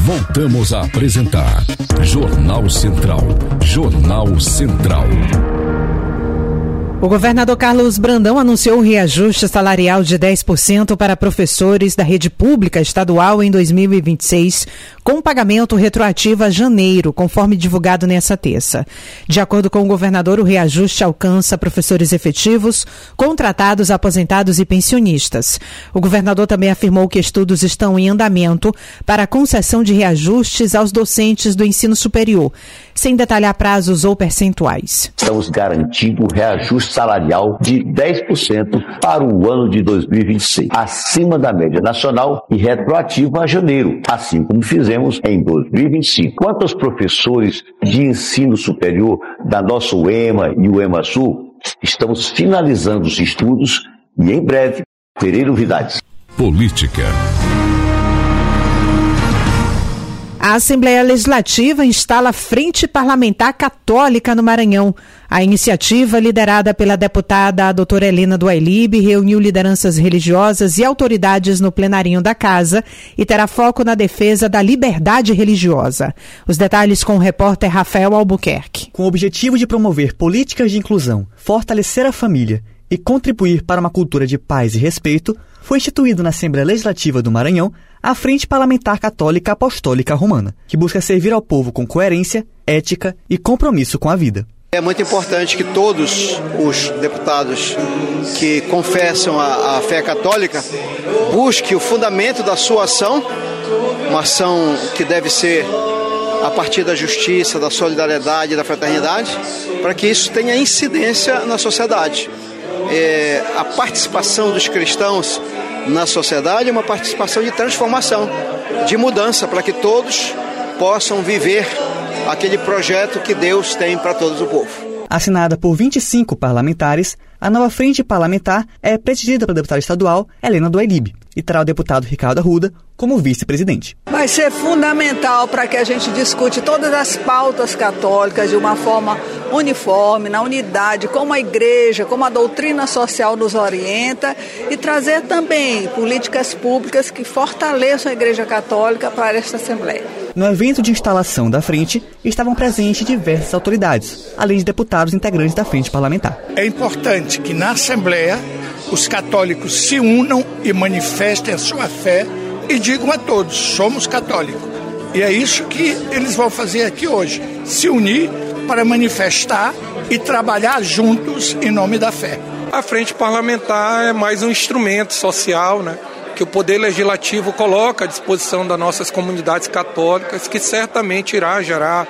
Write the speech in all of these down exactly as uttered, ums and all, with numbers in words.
Voltamos a apresentar Jornal Central. Jornal Central. O governador Carlos Brandão anunciou um reajuste salarial de dez por cento para professores da rede pública estadual em dois mil e vinte e seis, com pagamento retroativo a janeiro, conforme divulgado nesta terça. De acordo com o governador, o reajuste alcança professores efetivos, contratados, aposentados e pensionistas. O governador também afirmou que estudos estão em andamento para a concessão de reajustes aos docentes do ensino superior, sem detalhar prazos ou percentuais. Estamos garantindo o reajuste salarial de dez por cento para o ano de dois mil e vinte e seis, acima da média nacional e retroativo a janeiro, assim como fizemos em dois mil e vinte e cinco. Quanto aos professores de ensino superior da nossa U E M A e o EMASul, estamos finalizando os estudos e em breve terei novidades. Política. A Assembleia Legislativa instala Frente Parlamentar Católica no Maranhão. A iniciativa, liderada pela deputada a doutora Helena do Ailib, reuniu lideranças religiosas e autoridades no plenarinho da casa e terá foco na defesa da liberdade religiosa. Os detalhes com o repórter Rafael Albuquerque. Com o objetivo de promover políticas de inclusão, fortalecer a família e contribuir para uma cultura de paz e respeito, foi instituído na Assembleia Legislativa do Maranhão a Frente Parlamentar Católica Apostólica Romana, que busca servir ao povo com coerência, ética e compromisso com a vida. É muito importante que todos os deputados que confessam a, a fé católica busquem o fundamento da sua ação, uma ação que deve ser a partir da justiça, da solidariedade e da fraternidade, para que isso tenha incidência na sociedade. É, a participação dos cristãos na sociedade é uma participação de transformação, de mudança, para que todos possam viver aquele projeto que Deus tem para todos o povo. Assinada por vinte e cinco parlamentares, a nova frente parlamentar é presidida pela deputada estadual Helena do Ailib e terá o deputado Ricardo Arruda como vice-presidente. Vai ser fundamental para que a gente discute todas as pautas católicas de uma forma uniforme, na unidade, como a igreja, como a doutrina social nos orienta, e trazer também políticas públicas que fortaleçam a Igreja Católica para esta Assembleia. No evento de instalação da frente, estavam presentes diversas autoridades, além de deputados integrantes da frente parlamentar. É importante que na Assembleia os católicos se unam e manifestem a sua fé e digam a todos, somos católicos. E é isso que eles vão fazer aqui hoje, se unir para manifestar e trabalhar juntos em nome da fé. A frente parlamentar é mais um instrumento social, né, que o Poder Legislativo coloca à disposição das nossas comunidades católicas, que certamente irá gerar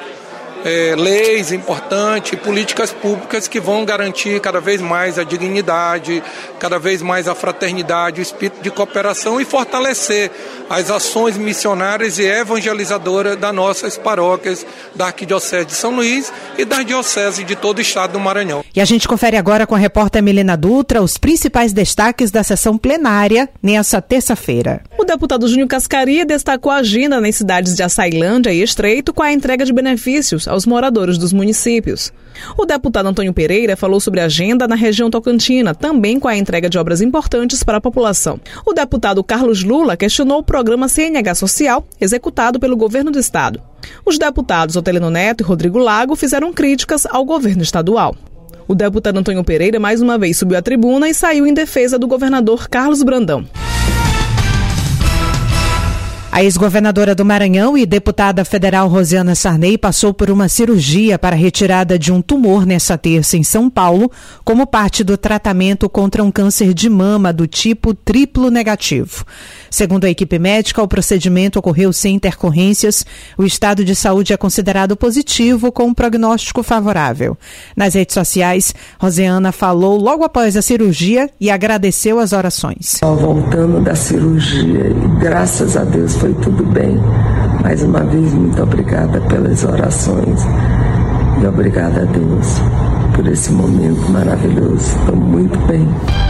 é, leis importantes, políticas públicas que vão garantir cada vez mais a dignidade, cada vez mais a fraternidade, o espírito de cooperação e fortalecer as ações missionárias e evangelizadoras das nossas paróquias da Arquidiocese de São Luís e das dioceses de todo o estado do Maranhão. E a gente confere agora com a repórter Milena Dutra os principais destaques da sessão plenária nessa terça-feira. O deputado Júnior Cascaria destacou a agenda nas cidades de Açailândia e Estreito com a entrega de benefícios aos moradores dos municípios. O deputado Antônio Pereira falou sobre a agenda na região tocantina, também com a entrega de obras importantes para a população. O deputado Carlos Lula questionou o programa C N H Social, executado pelo governo do estado. Os deputados Otelino Neto e Rodrigo Lago fizeram críticas ao governo estadual. O deputado Antônio Pereira mais uma vez subiu à tribuna e saiu em defesa do governador Carlos Brandão. A ex-governadora do Maranhão e deputada federal Rosiana Sarney passou por uma cirurgia para a retirada de um tumor nesta terça em São Paulo, como parte do tratamento contra um câncer de mama do tipo triplo negativo. Segundo a equipe médica, o procedimento ocorreu sem intercorrências. O estado de saúde é considerado positivo, com um prognóstico favorável. Nas redes sociais, Rosiana falou logo após a cirurgia e agradeceu as orações. Voltando da cirurgia, e graças a Deus foi tudo bem. Mais uma vez, muito obrigada pelas orações e obrigada a Deus por esse momento maravilhoso. Estou muito bem.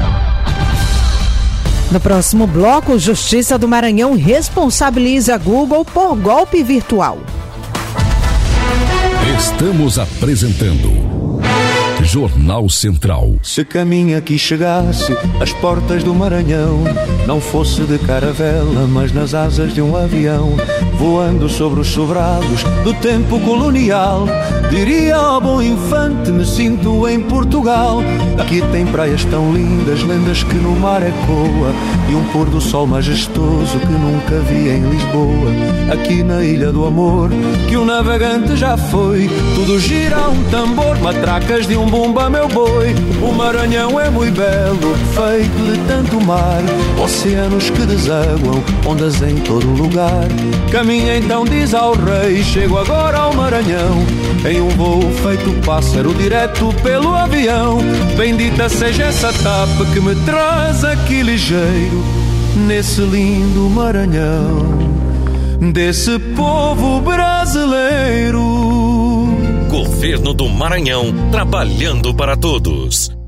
No próximo bloco, Justiça do Maranhão responsabiliza a Google por golpe virtual. Estamos apresentando Jornal Central. Se caminho aqui chegasse às portas do Maranhão, não fosse de caravela, mas nas asas de um avião, voando sobre os sobrados do tempo colonial, diria ao bom infante, me sinto em Portugal. Aqui tem praias tão lindas, lendas que no mar ecoa, e um pôr do sol majestoso que nunca vi em Lisboa. Aqui na Ilha do Amor, que o navegante já foi, tudo gira a um tambor, matracas de um bumba meu boi. O Maranhão é muito belo, feito de tanto mar, oceanos que desaguam, ondas em todo lugar. Caminha então, diz ao rei, chego agora ao Maranhão, em um voo feito pássaro direto pelo avião. Bendita seja essa tapa que me traz aqui ligeiro, nesse lindo Maranhão, desse povo brasileiro. Governo do Maranhão, trabalhando para todos.